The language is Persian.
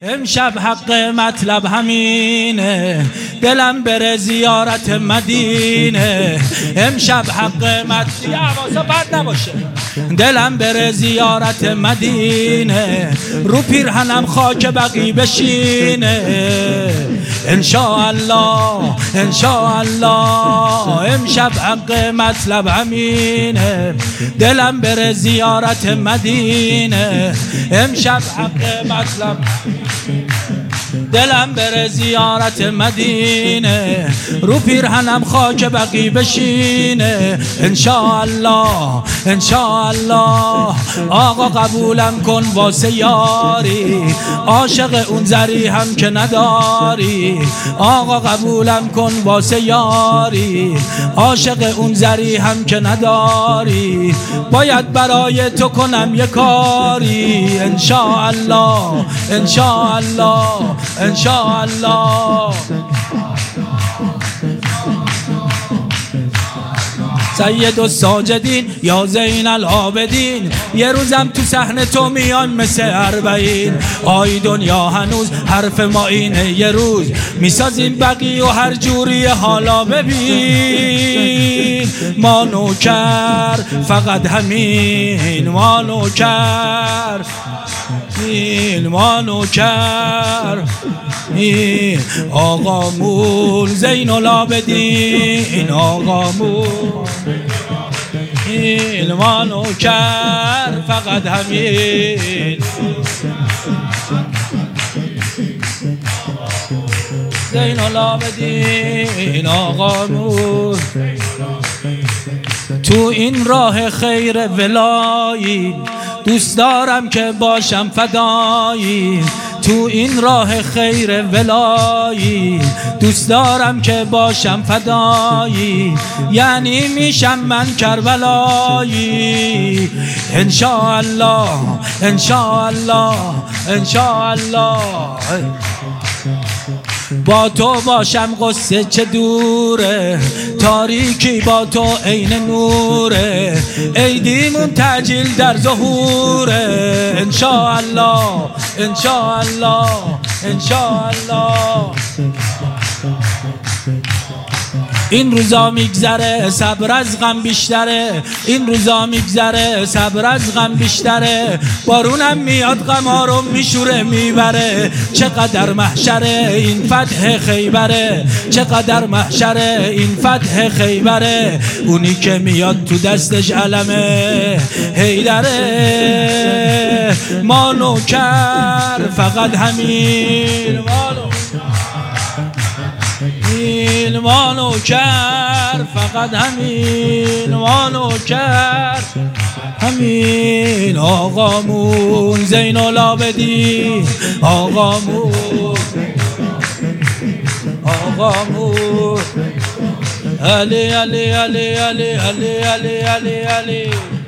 امشب حق مطلب همینه، دلم بره زیارت مدینه. امشب حق مطلب حواسا بد نباشه، دلم بره زیارت مدینه. رو پیرهنم خاک بقی بشینه. انشاءالله انشاءالله امشب حق مطلب همینه، دلم بره زیارت مدینه. امشب حق مطلب دلم بره زیارت مدینه. رو پیرهنم خاک بقی بشینه. انشاءالله انشاءالله آقا قبولم کن واسه یاری، عاشق اون زری هم که نداری. آقا قبولم کن واسه یاری، عاشق اون زری هم که نداری. باید برای تو کنم یه کاری. انشاءالله انشاءالله انشاءالله. سید الساجدین یا زین العابدین، یه روزم تو صحن تو میان مثل اربعین. آی دنیا هنوز حرف ما اینه، یه روز میسازیم بقی و هر جوری حالا ببین. ما نوکر فقط همین، ما نوکر ما نوکر آقامون زین العابدین. آقامون ما نوکر فقط همین، زین العابدین. آقامون تو این راه خیر ولایی، دوست دارم که باشم فدایی. تو این راه خیر ولایی، دوست دارم که باشم فدایی. یعنی میشم من کربلایی. انشاءالله انشاءالله انشاءالله. با تو باشم قصه چه دوره، تاریکی با تو عین نوره. عیدیمون تعجیل در ظهوره. انشاءالله انشاءالله انشاءالله. این روزا میگذره صبر از غم بیشتره، این روزا میگذره صبر از غم بیشتره. بارونم میاد غما رو میشوره میبره. چقدر محشره این فتح خیبره، چقدر محشره این فتح خیبره. اونی که میاد تو دستش علمه حیدره. ما نوکر فقط همین، ما نوکر فقط همین، ما نوکر همین. آقامون زین العابدین. آقامون آقامون علی علی علی علی علی علی علی علی.